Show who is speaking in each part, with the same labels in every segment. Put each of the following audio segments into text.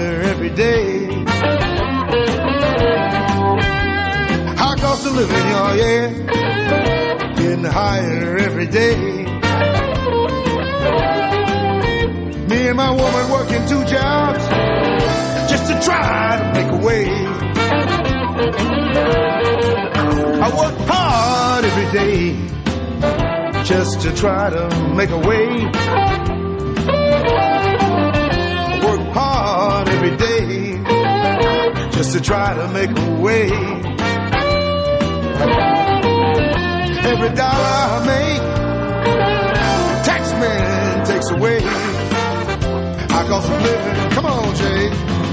Speaker 1: higher every day. High cost of living, y'all, yeah, getting higher every day. Me and my woman working 2 jobs just to try to make a way. I work hard every day just to try to make a way. I work hard every day just to try to make a way. Every dollar I make, the tax man takes away. High cost of living, come on, Jay.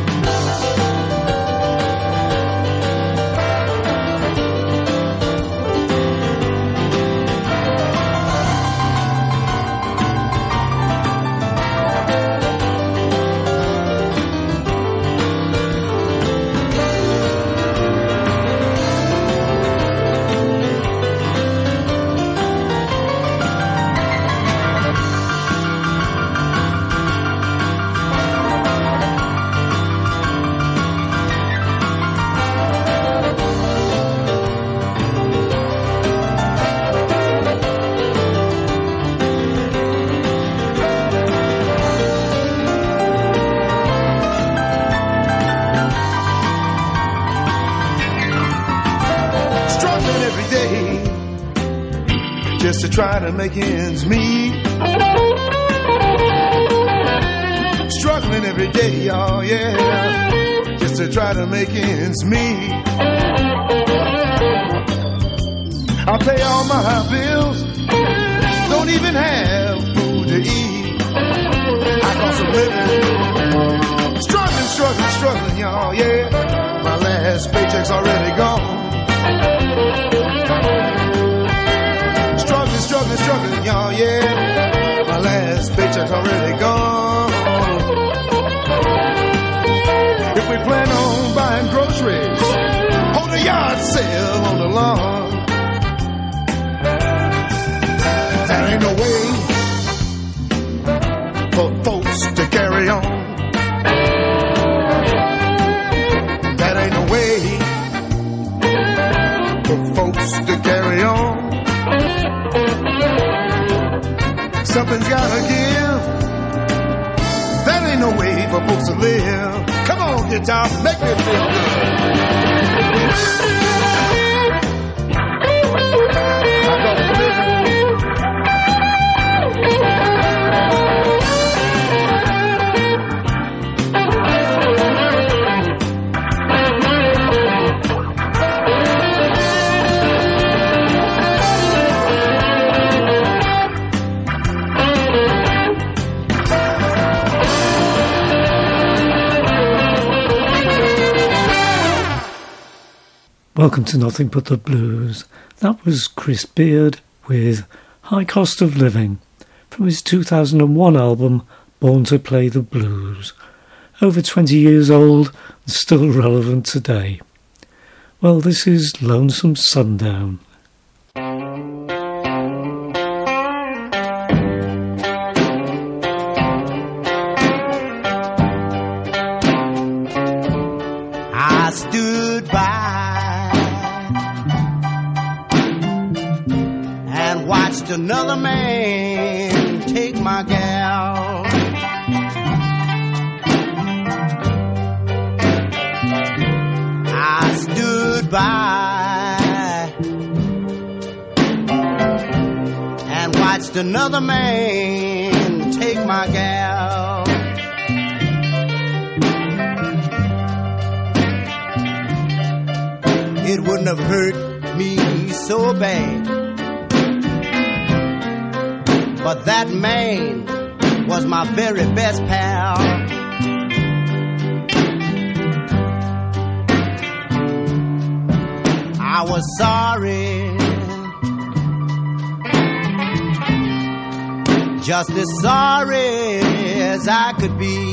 Speaker 1: Just to try to make ends meet. Struggling every day, y'all, yeah, just to try to make ends meet. I pay all my bills, don't even have food to eat. High cost of living, struggling, y'all, yeah. My last paycheck's already gone. Struggling, y'all, yeah. My last paycheck's already gone. If we plan on buying groceries, hold a yard sale on the lawn. There ain't no way for folks to carry on. That ain't no way for folks to carry on. Something's gotta give. That ain't no way for folks to live. Come on, guitar, make me feel good. I got to live.
Speaker 2: Welcome to Nothing But the Blues. That was Chris Beard with High Cost of Living from his 2001 album Born to Play the Blues. Over 20 years old and still relevant today. Well, this is Lonesome Sundown.
Speaker 3: I stood by and watched another man take my gal. I stood by and watched another man take my gal. It wouldn't have hurt me so bad, but that man was my very best pal. I was sorry, just as sorry as I could be.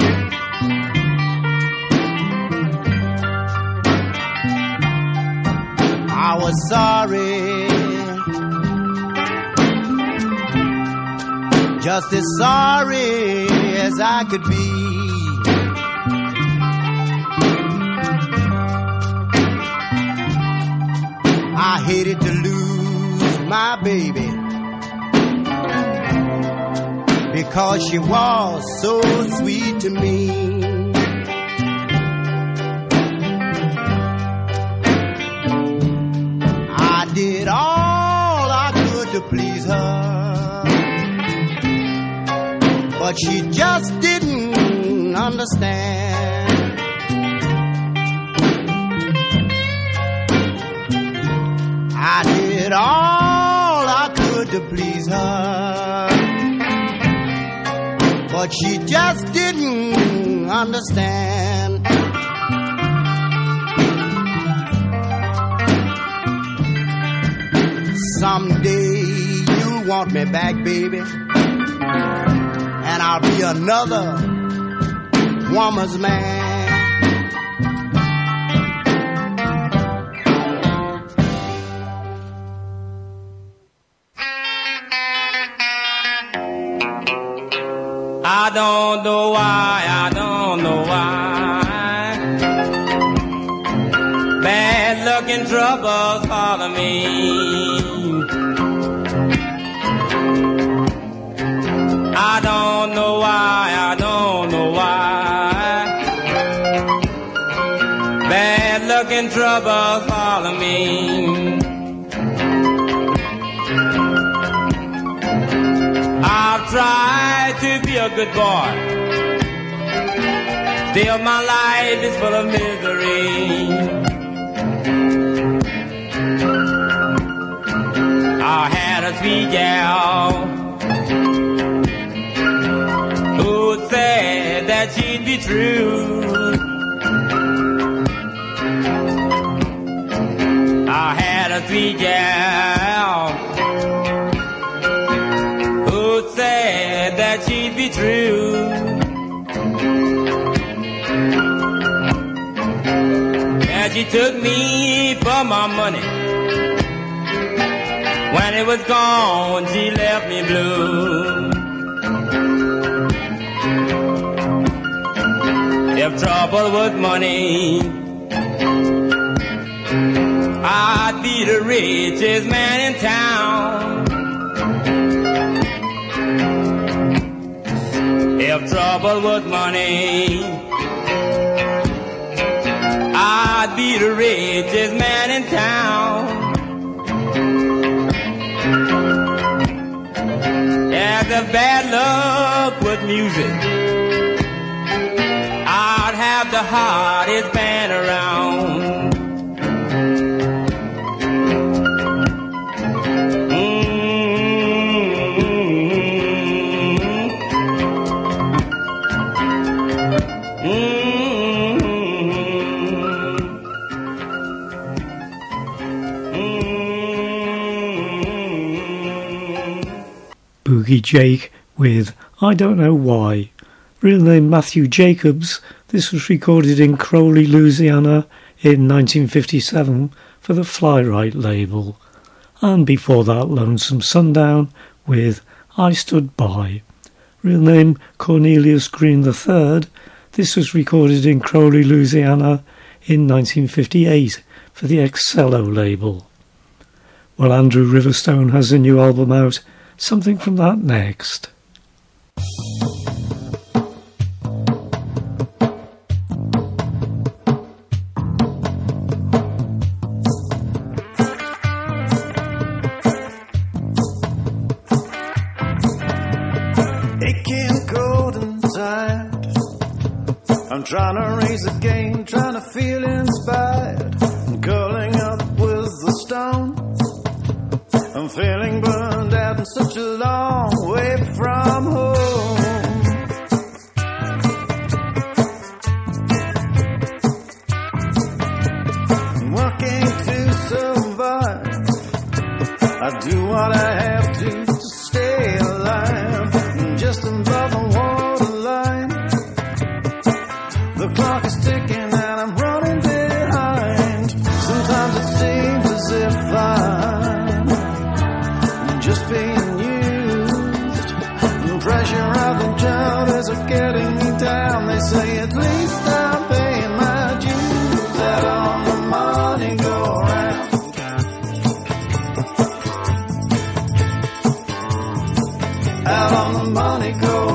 Speaker 3: I was sorry, just as sorry as I could be. 'cause she was so sweet to me. I did all I could to please her, but she just didn't understand. I did all I could to please her, but she just didn't understand. Someday you'll want me back, baby, and I'll be another woman's man.
Speaker 4: I don't know why, I don't know why. Bad luck and troubles follow me. I don't know why, I don't know why. Bad luck and troubles follow me. I've tried to be a good boy, still my life is full of misery. I had a sweet gal who said that she'd be true. I had a sweet gal who said that she'd be true. And she took me for my money. When it was gone, she left me blue. If trouble was money, I'd be the richest man in town. If trouble was money, I'd be the richest man in town. As if bad luck was music, I'd have the hottest band around.
Speaker 2: Boogie Jake with I Don't Know Why. Real name Matthew Jacobs. This was recorded in Crowley, Louisiana in 1957 for the Fly-Right label. And before that, Lonesome Sundown with I Stood By. Real name Cornelius Green III. This was recorded in Crowley, Louisiana in 1958 for the Excello label. Well, Andrew Riverstone has a new album out. Something from that next.
Speaker 5: Aching cold and tired, I'm trying to raise the game, trying to feel inspired. I'm curling up with the stone, I'm feeling burned out and such a long way from home. I'm working to survive, I do what I have to stay alive. I'm just above the waterline, the clock is ticking and I'm running behind. Sometimes it seems as if I'm just being used. The pressure of the job is getting me down. They say at least I'm paying my dues. That all the money go around. Out on the money go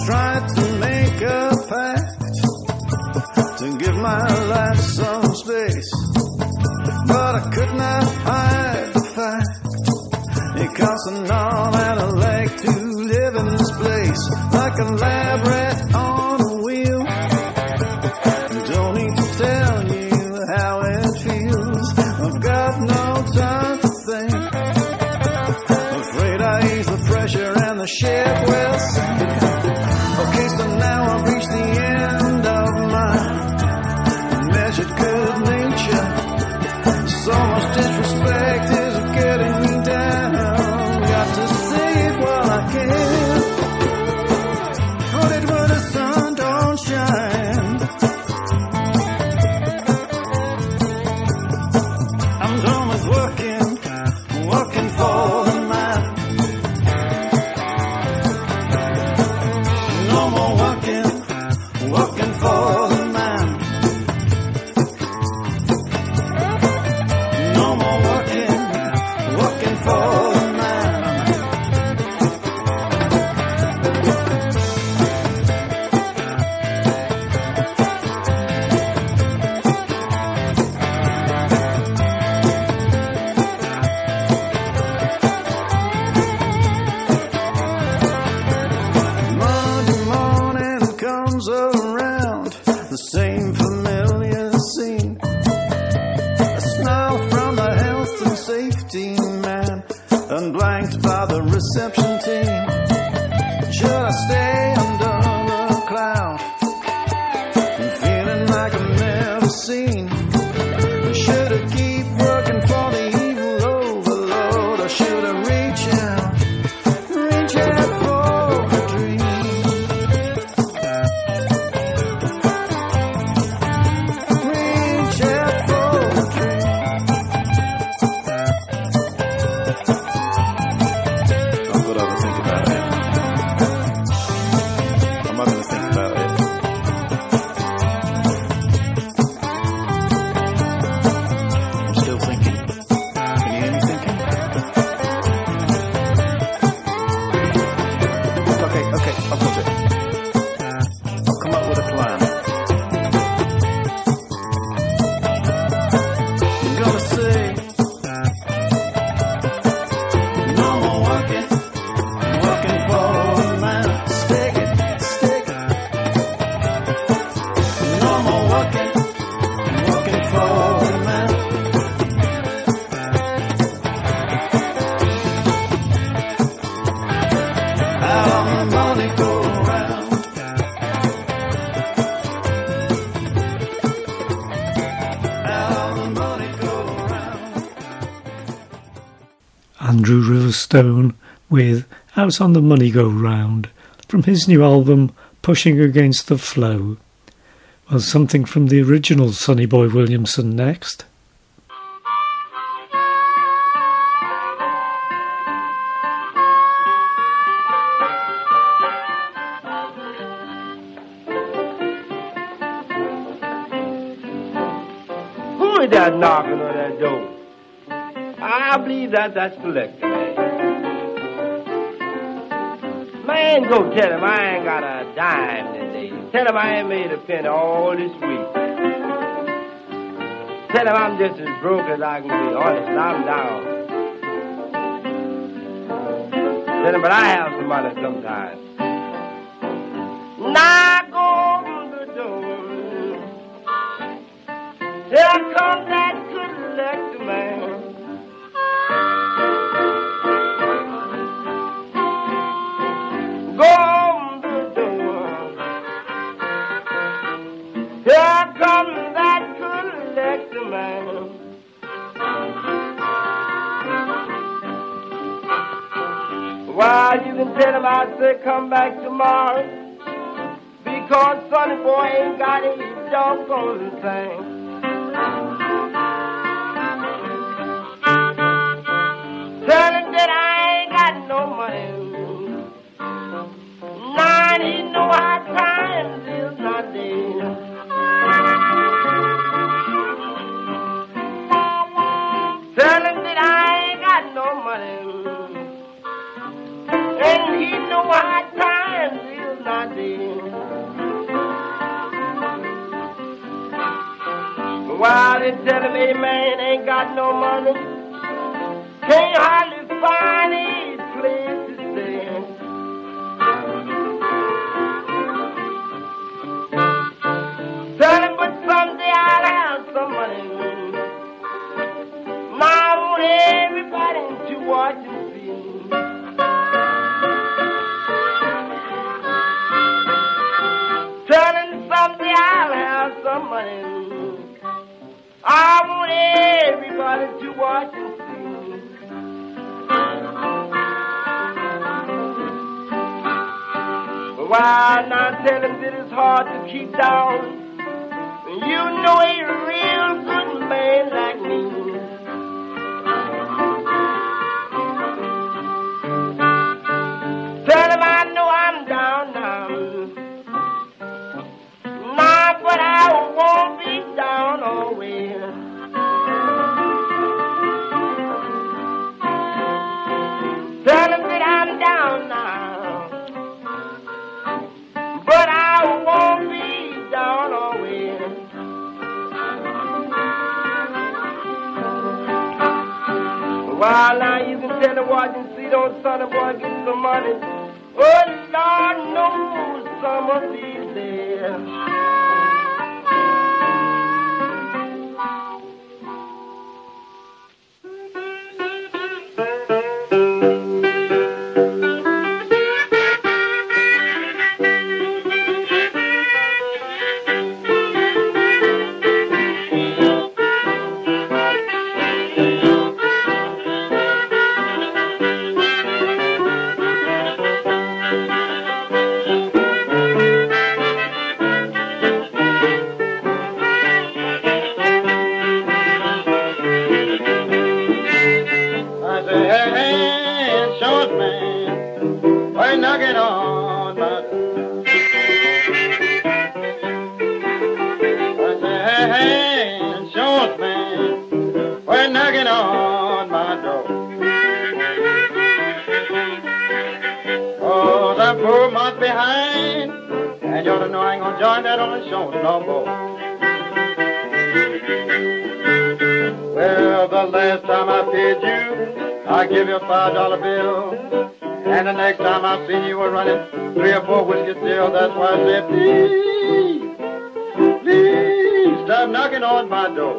Speaker 5: tried to make a pact to give my life some space, but I could not hide the fact it costs an arm and a leg to live in this place, like a lab rat on a wheel. Don't need to tell you how it feels. I've got no time to think. Afraid I ease the pressure and the ship will sink. Okay, so now I've reached the end of my measured good nature. So much disrespect is getting me down. Got to save while I can. Put it where the sun don't shine. I'm done with working for the man. No more working for the man. No more working for the man. Monday morning comes around, the same familiar scene. A smile from the health and safety man, unblanked by the reception team. Should I stay under the cloud, feeling like I'm never seen? Should I keep working for the evil overload, or should I reach out for a dream? Reach out for a dream. I'm gonna have to think about it. I'm not gonna think about it. I'm still thinking. Can you hear me thinking? Okay, I've got it. I'll come up with a plan. I'm gonna say, no more working for a man. Stick it. No more working for a man. How the money go round. How the money go round.
Speaker 2: Andrew Riverstone with Out on the Money Go Round from his new album Pushing Against the Flow. Well, something from the original Sonny Boy Williamson next.
Speaker 4: Who is that knocking on that door? I believe that's Collector, man. Man, go tell him I ain't got a dime today. Tell him I ain't made a penny all this week. Tell him I'm just as broke as I can be. Honest, I'm down. Tell him, but I have some money sometimes. Knock on the door. Here comes that Collector, man. Go on the door. Here comes that Collector, man. Well, you can tell him I say come back tomorrow, because Sonny Boy ain't got any doggone thing. Tell him that I ain't got no money. Now he know how times is nowadays. Tell him that I ain't got no money. And he know how times is not dead. While they telling me man ain't got no money, can't hardly find a place to stay. Tell him, but someday I'll have some money. Now I want everybody to watch and see. Tell him someday I'll have some money. I want everybody to watch and see. But why not tell him that it's hard to keep down? You know a real good man like me. Tell him I know I'm down now. Nah, but I won't be down always. Tell him that I'm down now, but I won't be down always. While now you can tell the watch and see those sonny boy get some money. Oh, Lord knows some of these days.
Speaker 6: Well, the last time I paid you, I give you a $5 bill. And the next time I seen you were running 3 or 4 whiskey still. That's why I said, please, please stop knocking on my door.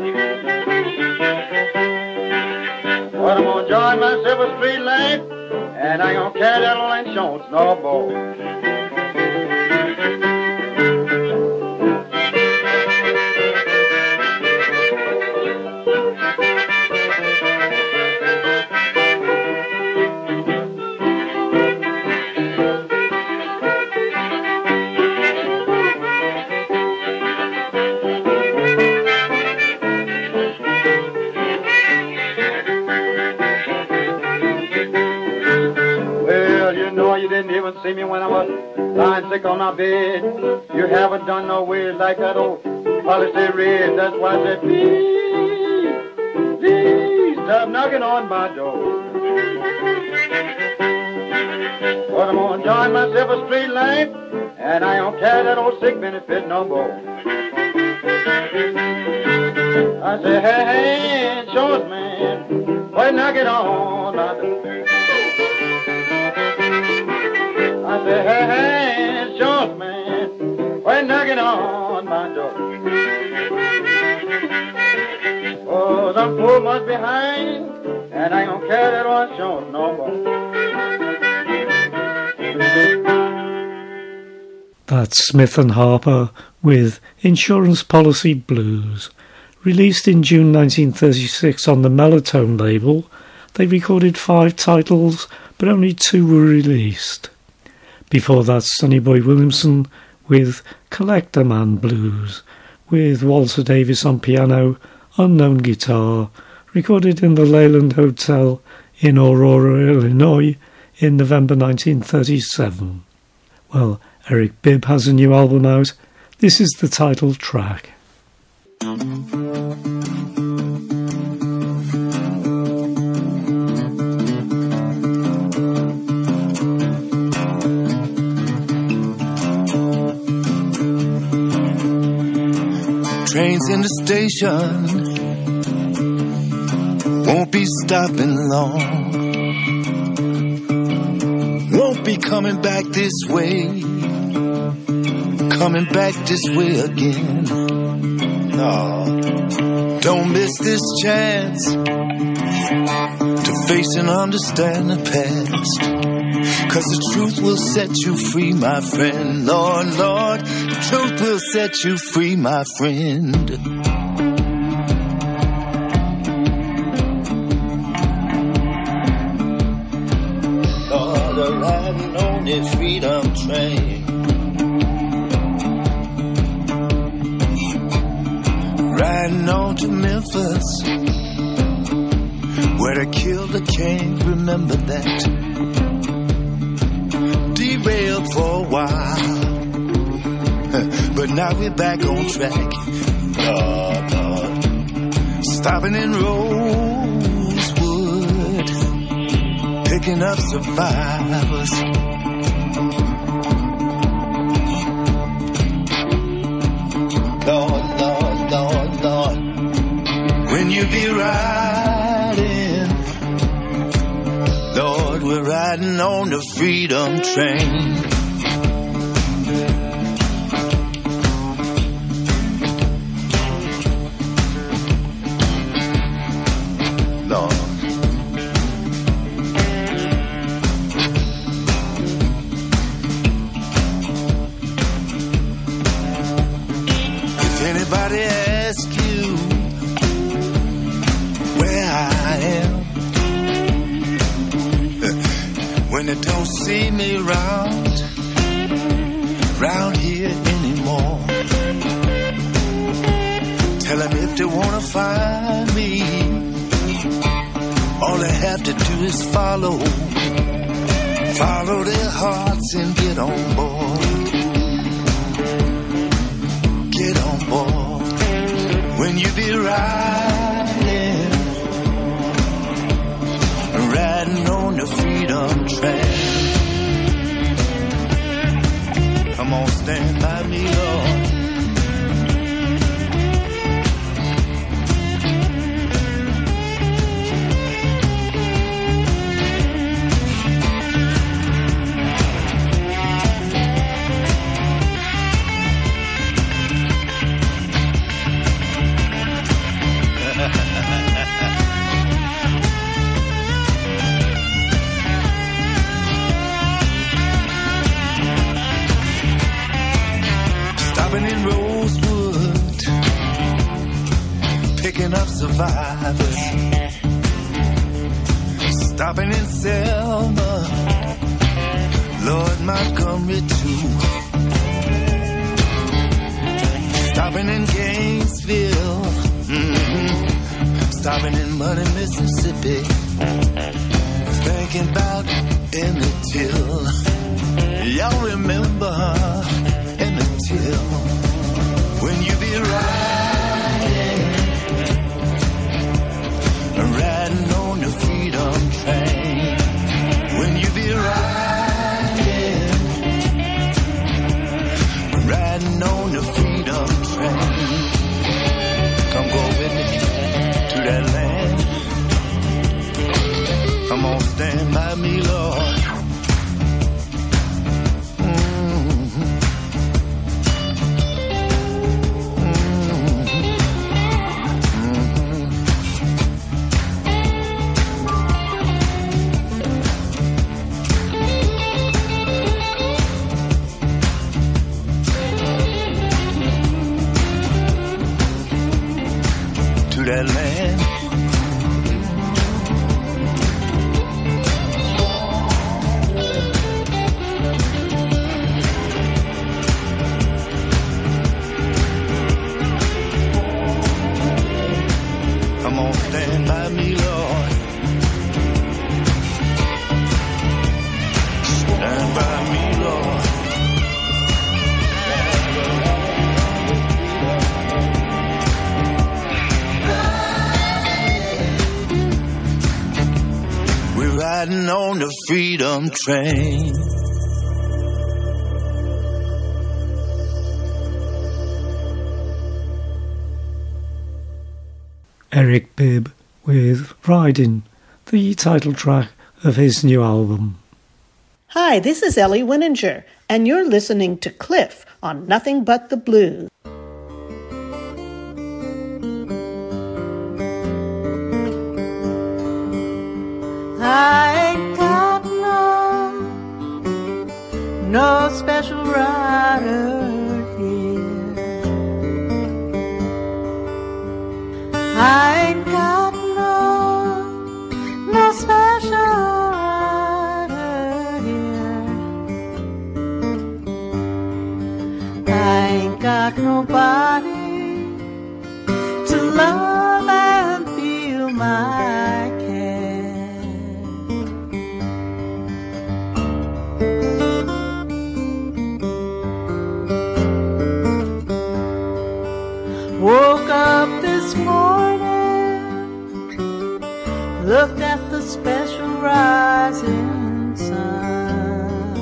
Speaker 6: But I'm gonna join myself a street lamp, and I ain't gonna carry that old insurance no more. See me when I was lying sick on my bed. You haven't done no weird like that old policy red. That's why I said, please, please stop knocking on my door. But I'm gonna join myself a street lamp, and I don't carry that old sick benefit no more. I said, hey, insurance man, why knock it on my door? I said, hey, insurance man, why knocking on my door? Oh, I'm 4 months behind, and I ain't gonna carry that old insurance no more.
Speaker 2: That's Smith and Harper with Insurance Policy Blues. Released in June 1936 on the Melotone label, they recorded 5 titles, but only 2 were released. Before that, Sonny Boy Williamson with Collector Man Blues, with Walter Davis on piano, unknown guitar, recorded in the Leyland Hotel in Aurora, Illinois in November 1937. Well, Eric Bibb has a new album out. This is the title track.
Speaker 5: Trains in the station won't be stopping long. Won't be coming back this way. Coming back this way again. No, don't miss this chance to face and understand the past. 'Cause the truth will set you free, my friend. Lord, Lord, the truth will set you free, my friend. Lord, I'm riding on this freedom train. Riding on to Memphis, where they killed the king, remember that. Derailed for a while, but now we're back on track. Lord, Lord. Stopping in Rosewood, picking up survivors. Lord, Lord, Lord, Lord. When you be riding, Lord, we're riding on the freedom train. Lord. If anybody asks you where I am, when they don't see me round here anymore, tell them if they wanna find me, all they have to do is follow their hearts and get on board. Get on board. When you be riding on the freedom train. Come on, stand by me, Lord. Stopping in Rosewood, picking up survivors. Stopping in Selma, Lord Montgomery too. Stopping in Gainesville, stopping in Muddy, Mississippi. Thinking about Emmett Till. Y'all remember Emmett Till? When you be riding on the freedom train. When you be riding on the freedom train. Come go with me to that land. Come on, stand by me, Lord. That land. Come on, stand by me, Lord. Stand by me, Lord. Riding on the freedom train.
Speaker 2: Eric Bibb with Riding, the title track of his new album.
Speaker 7: Hi, this is Ellie Winninger, and you're listening to Cliff on Nothing But the Blues.
Speaker 8: I ain't got no special rider here. I ain't got no special rider here. I ain't got nobody to love and feel my care. Woke up this morning, looked at the special rising sun.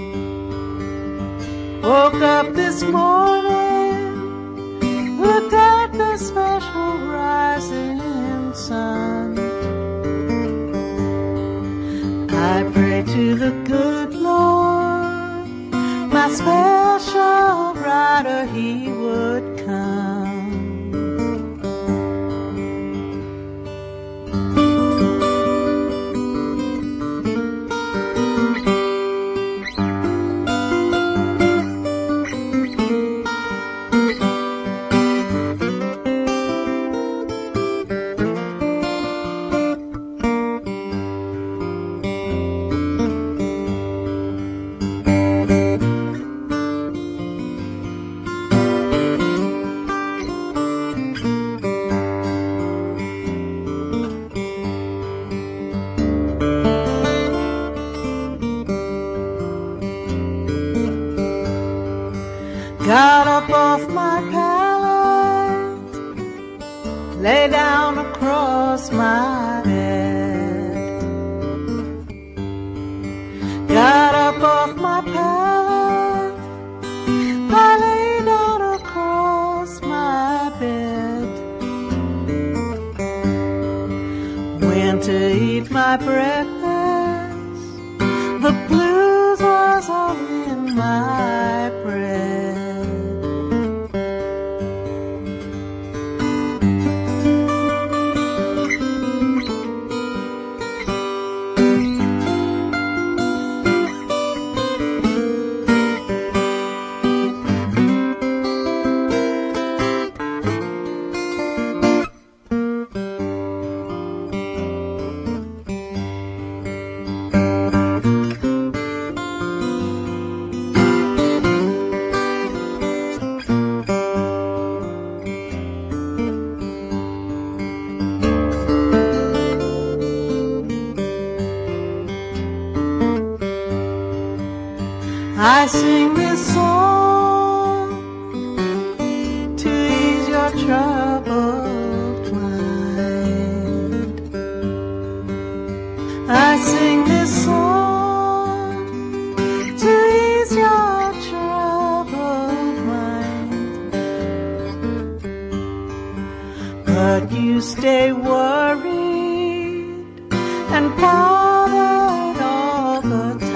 Speaker 8: Woke up this morning, looked at the special rising sun. I pray to the good Lord, my special rider, he would come. Got up off my pallet, lay down across my bed. Got up off my pallet, I lay down across my bed. Went to eat my breakfast, the blues was all in my bread. I sing this song to ease your troubled mind. I sing this song to ease your troubled mind. But you stay worried and bothered all the time.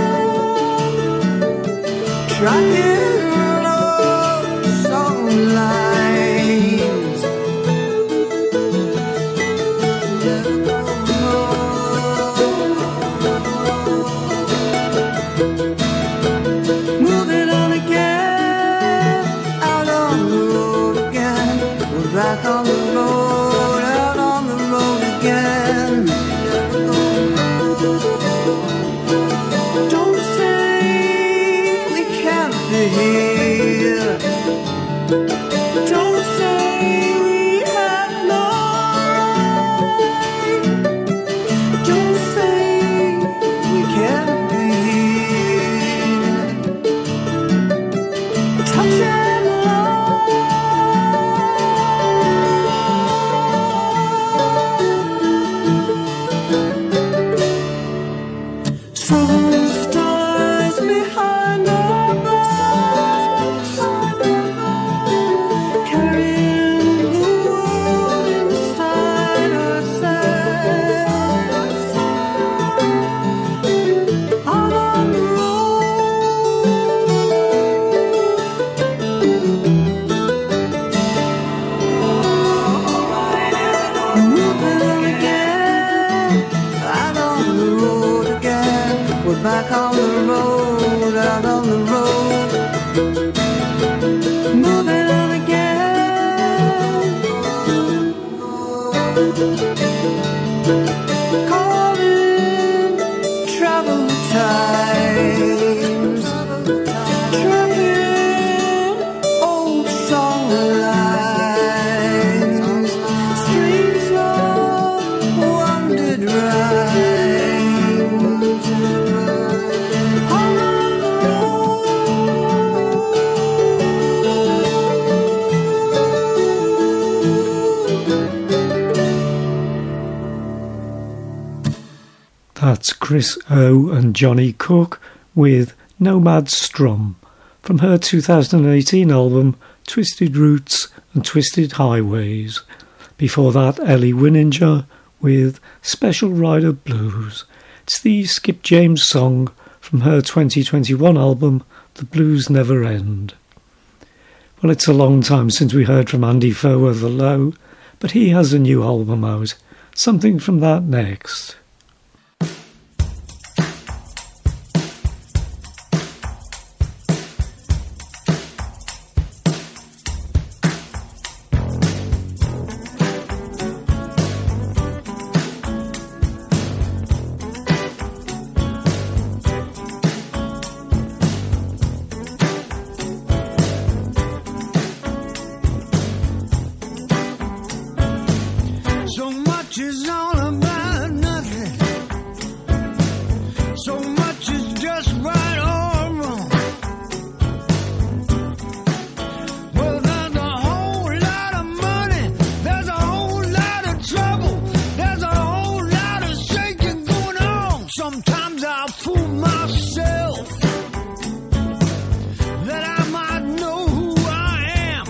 Speaker 8: Rock and roll, song Southern stars behind our backs, carrying the world inside ourselves. Out on the road, moving again, out on the road again. We're back on the road, out on the road, moving on again. Caught in travel times, tramping old song lines, streets of wandered rhymes. On the
Speaker 2: That's Chris O and Johnny Cook with Nomad Strum from her 2018 album Twisted Roots and Twisted Highways. Before that, Ellie Winninger with Special Rider Blues. It's the Skip James song from her 2021 album The Blues Never End. Well, it's a long time since we heard from Andy Foer The Low, but he has a new album out. Something from that next.
Speaker 5: So much is all about nothing. So much is just right or wrong. Well, there's a whole lot of money. There's a whole lot of trouble. There's a whole lot of shaking going on. Sometimes I fool myself that I might know who I am.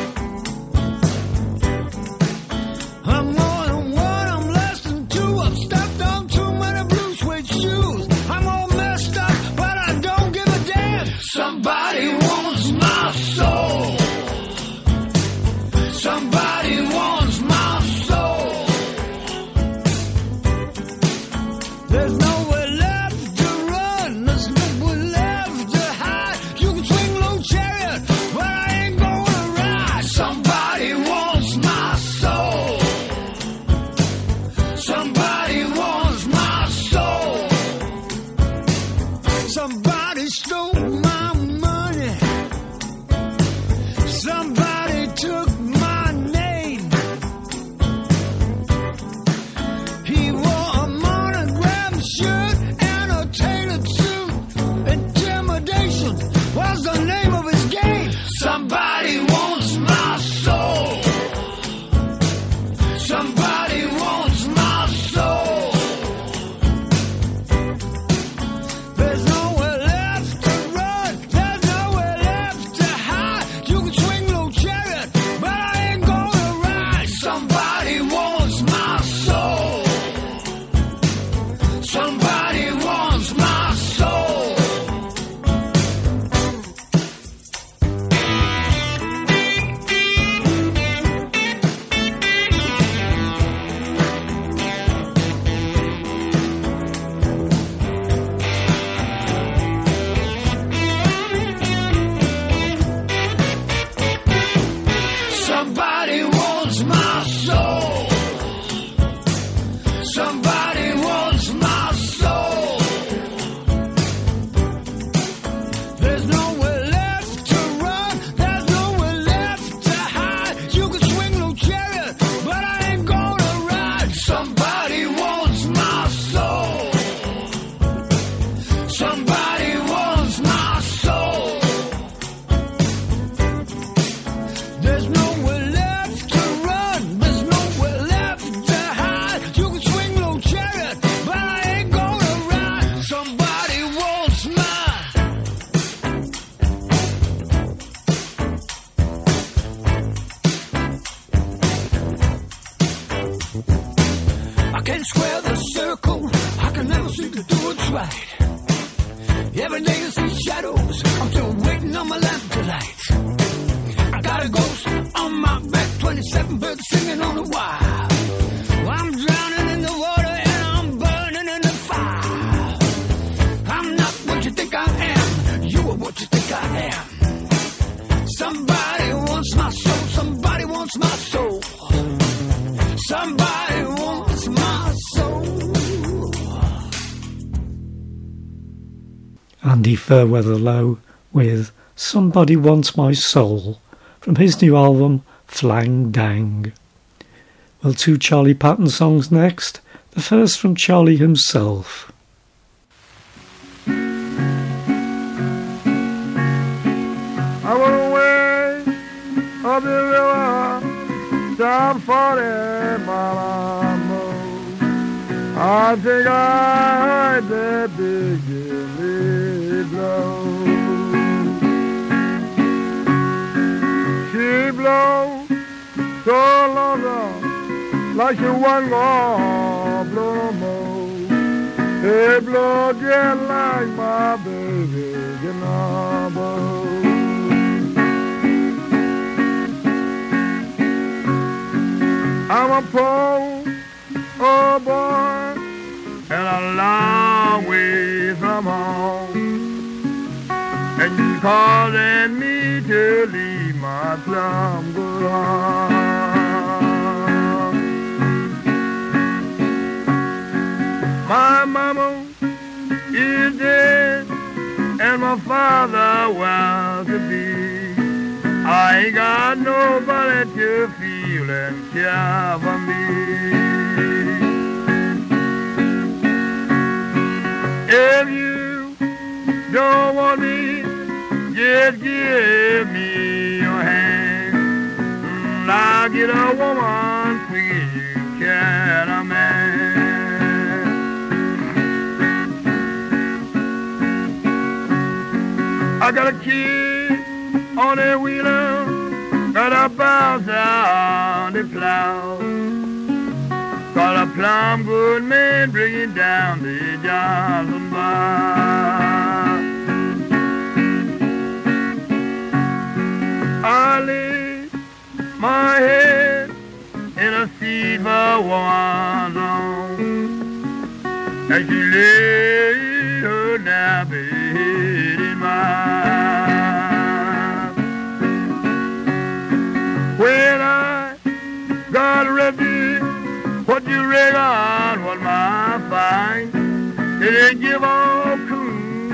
Speaker 5: I'm more than one, I'm less than two. I've stepped on too many blue suede shoes. I'm all messed up, but I don't give a damn. Somebody wants my soul. Somebody wants my soul. There's nowhere left to run. There's nowhere left to hide. You can swing low chariot, but I ain't gonna ride. Somebody wants my soul. Somebody wants my soul. Somebody stole my money. Somebody took my name. He wore a monogrammed shirt and a tailored suit. Intimidation was the name of his game. Somebody wants my soul. Somebody wants my soul. There's nowhere left to run. There's nowhere left to hide. You can swing low chariot, but I ain't gonna ride. Somebody wants my soul. Somebody wants my soul. Somebody wants my soul. Somebody wants my soul.
Speaker 9: to do what's right. Every day you see shadows. I'm still waiting on my lamp to light. I got a ghost on my back, 27 birds singing on the wire. I'm drowning in the water and I'm burning in the fire. I'm not what you think I am. You are what you think I am. Somebody wants my soul. Somebody wants my soul. Somebody wants my soul.
Speaker 2: Andy Fairweather Low with Somebody Wants My Soul from his new album Flang Dang. Well, 2 Charlie Patton songs next, the first from Charlie himself.
Speaker 6: I went away up the river, down 40 mile road. I think I heard that big gilly blow. She blow so long, like she wasn't gonna blow more. It blow just like my baby, you know. I'm a poor old boy and a long way from home, and you calling me to leave my plum good home. My mama is dead and my father was to be. I ain't got nobody to feel and care for me. If you don't want me, just give me your hand. I'll get a woman quick, you can a man. I got a kid on a wheeler, got a bounce on the plow. Got a plumb good man bringing down the Johnson bar. I lay my head in a seat for one long, and she laid her nappy head in mine. When I got ready, what you reckon was my find? They didn't give all coon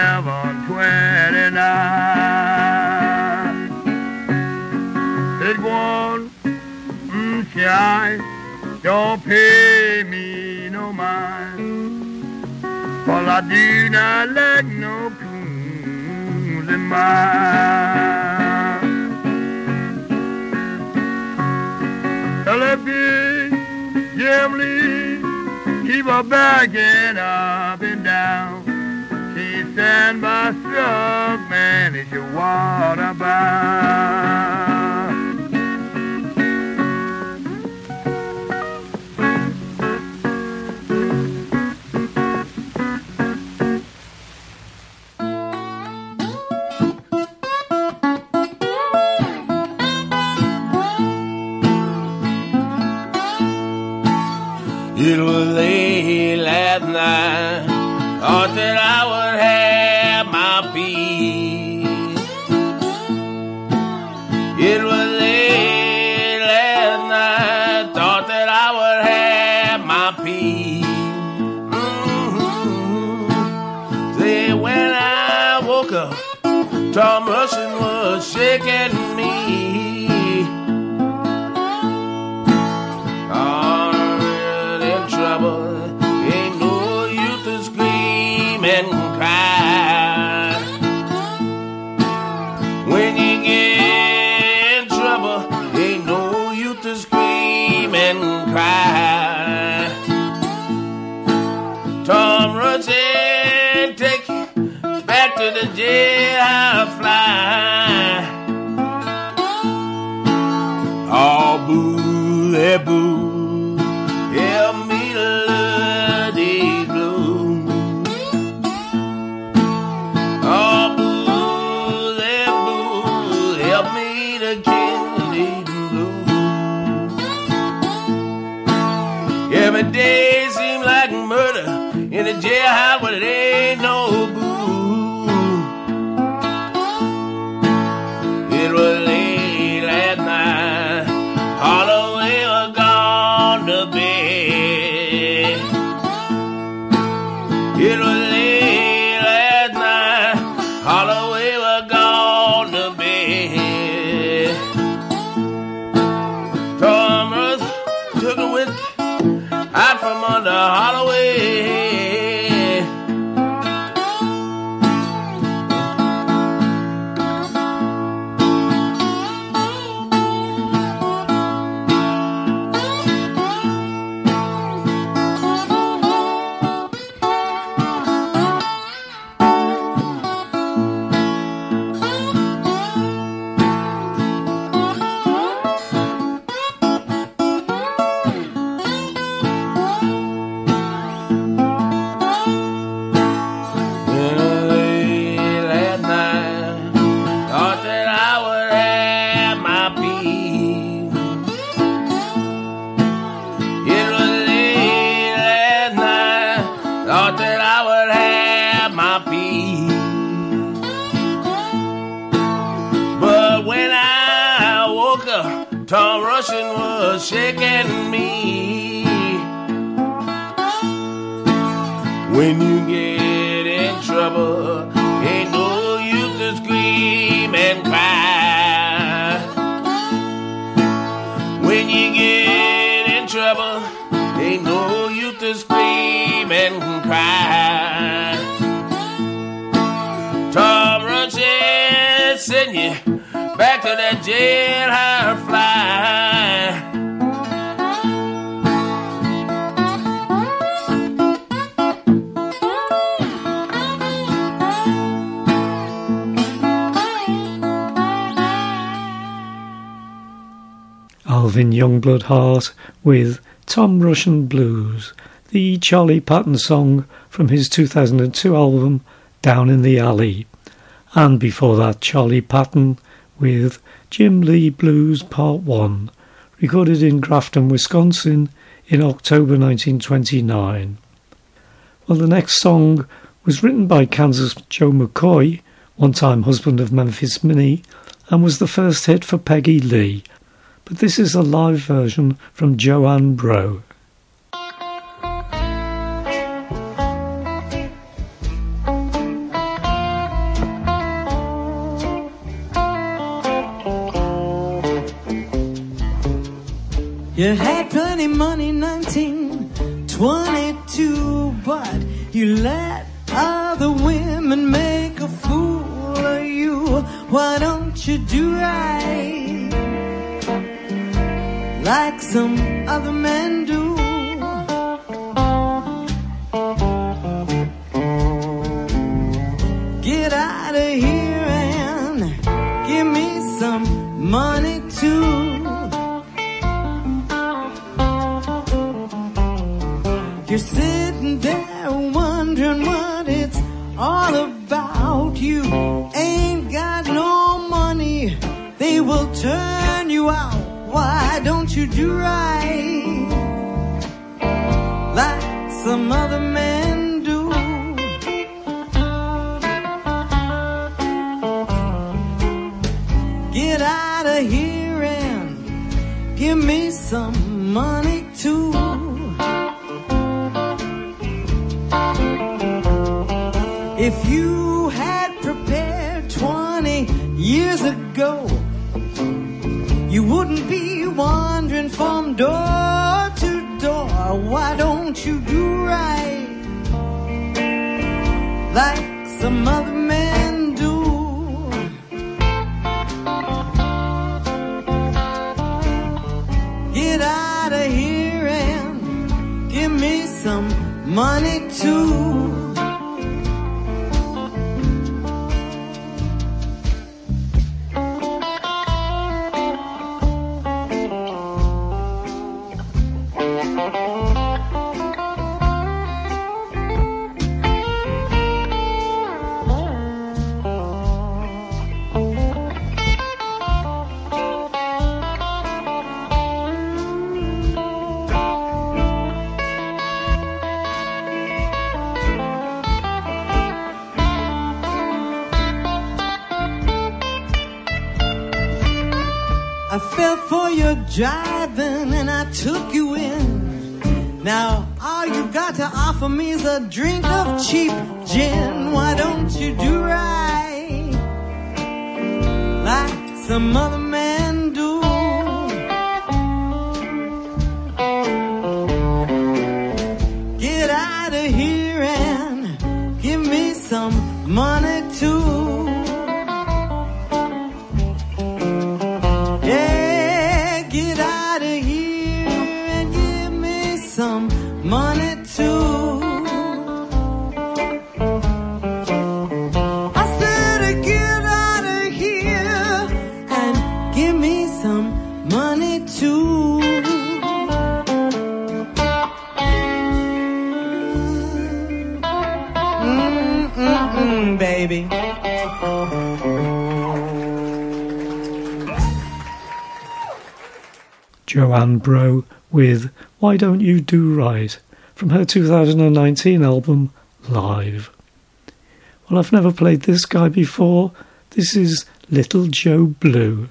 Speaker 6: 11.29. Said one shine, don't pay me no mind, 'cause I do not like no coons in mine. L.F.B. Jim Lee, keep her backing up and down. She stand by struck, man, is your water bound.
Speaker 4: It was late last night, thought that I would have my peace. It was late last night, thought that I would have my peace. Say when I woke up, Tom Rushing was shaking me. Ain't no use to scream and cry. When you get in trouble, ain't no use to scream and cry. Tom Rushing, take you back to the jailhouse fly. Oh, boo, that boo. Help me love these blues. in a jailhouse where there ain't no booze. It was late last night, Holloway was gone to bed. It was late last night, Holloway was gone to bed. Tom Russ took a whiskey out from under Holloway. Tom Russian was shaking me. When you get in trouble, ain't no use to scream and cry. When you get in trouble, ain't no use to scream and cry. Tom Russian send you back to that jailhouse fly.
Speaker 2: Alvin Youngblood Hart with Tom Russian Blues, the Charlie Patton song from his 2002 album Down in the Alley. And before that, Charlie Patton with Jim Lee Blues Part 1, recorded in Grafton, Wisconsin in October 1929. Well, the next song was written by Kansas Joe McCoy, one-time husband of Memphis Minnie, and was the first hit for Peggy Lee. But this is a live version from Joanne Bro.
Speaker 8: You had plenty money, 1922, but you let other women make a fool of you. Why don't you do right like some other men do? Get out of here and give me some money too. You're sitting there wondering what it's all about. You ain't got no money, they will turn you out. Why don't you do right like some other men do? Get out of here and give me some money too. If you had prepared 20 years ago, you wouldn't be wandering from door to door. Why don't you do right like some other men do? Get out of here and give me some money too. fell for your driving and I took you in. Now all you got to offer me is a drink of cheap gin. Why don't you do right like some other men do? Get out of here and give me some money too. Yeah, get out of here and give me some money too. I said get out of here and give me some money too. Baby.
Speaker 2: Joanne Bro with Why Don't You Do Right from her 2019 album Live. Well, I've never played this guy before. This is Little Joe Blue.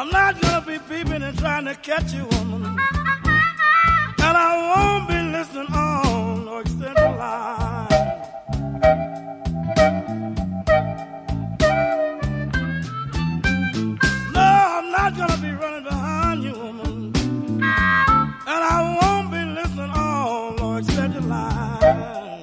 Speaker 10: I'm not gonna be peeping and trying to catch you, woman. And I won't be listening on or extend the line. No, I'm not gonna be running behind you, woman. And I won't be listening on or extend the line.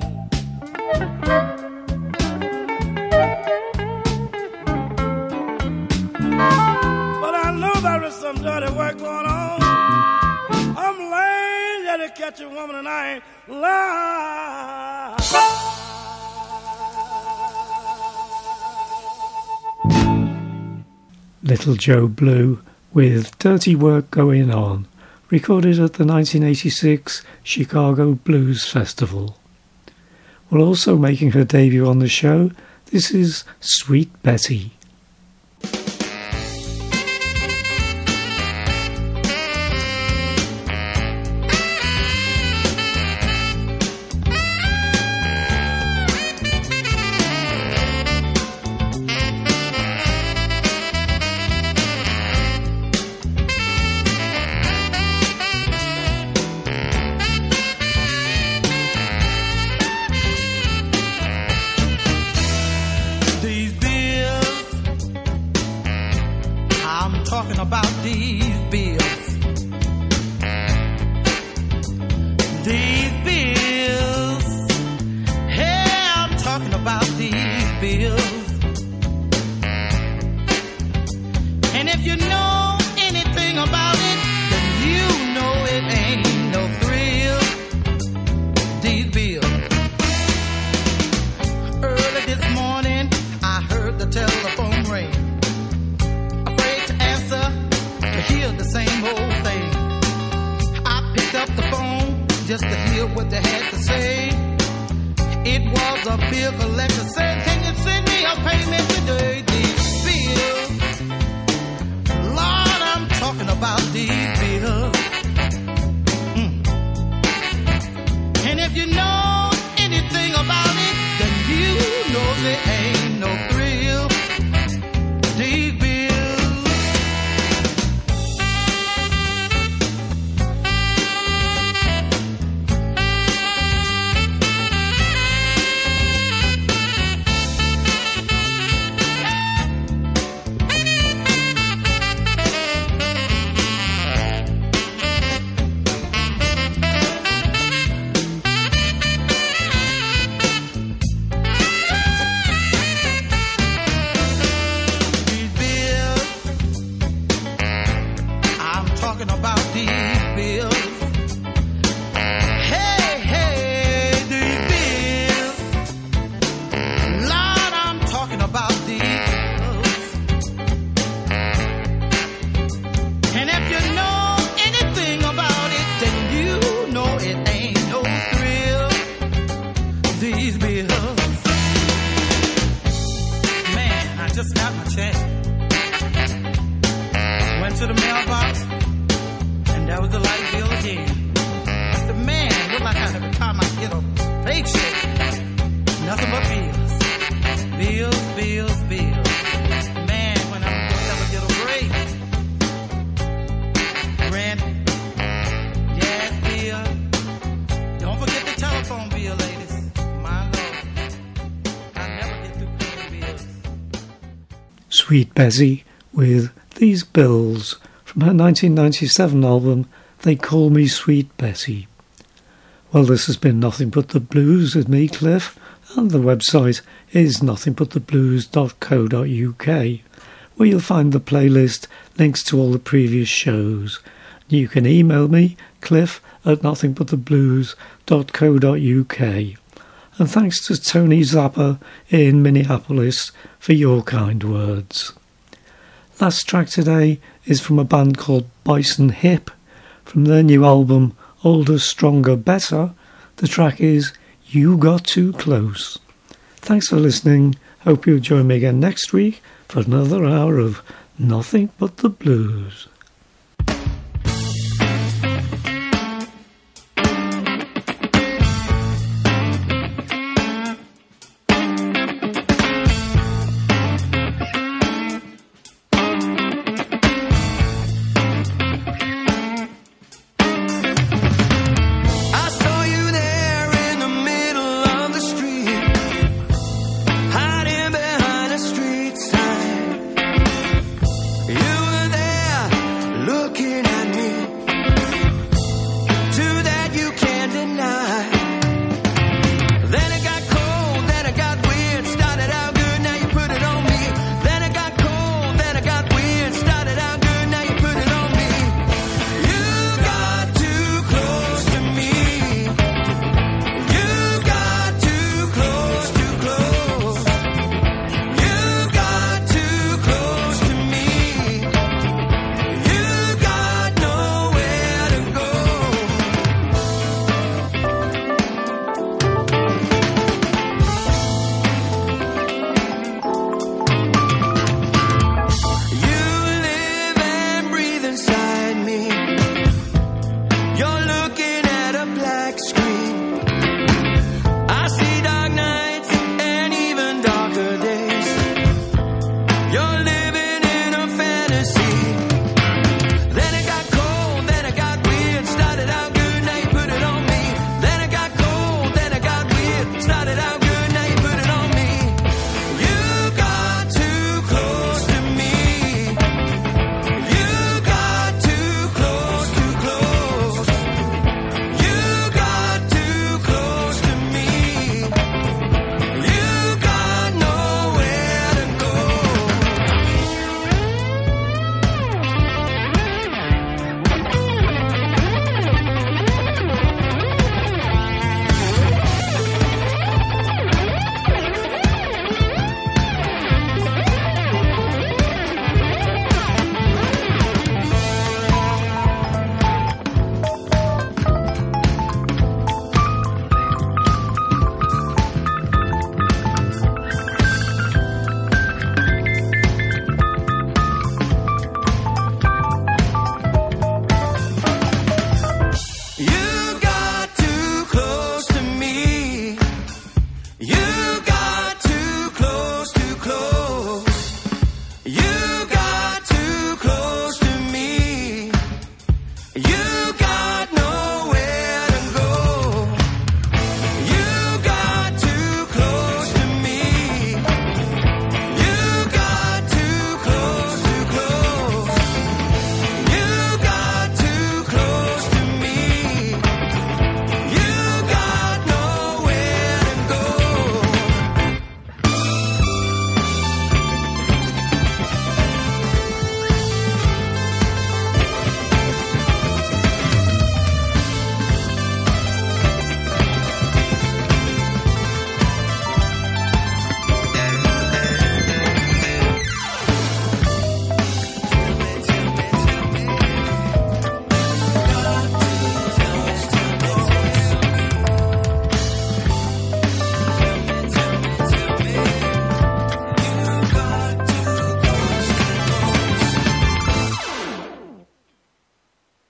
Speaker 10: But I know there is some dirty work going on. I'm laying there to catch a woman and I ain't lying.
Speaker 2: Little Joe Blue with Dirty Work Going On, recorded at the 1986 Chicago Blues Festival. While also making her debut on the show, this is Sweet Betty. Sweet Bessie with These Bills from her 1997 album They Call Me Sweet Betty. Well, this has been Nothing But the Blues with me, Cliff, and the website is nothingbuttheblues.co.uk, where you'll find the playlist, links to all the previous shows. You can email me, cliff@nothingbuttheblues.co.uk. And thanks to Tony Zappa in Minneapolis for your kind words. Last track today is from a band called Bison Hip. From their new album Older, Stronger, Better, the track is You Got Too Close. Thanks for listening. Hope you'll join me again next week for another hour of Nothing But the Blues.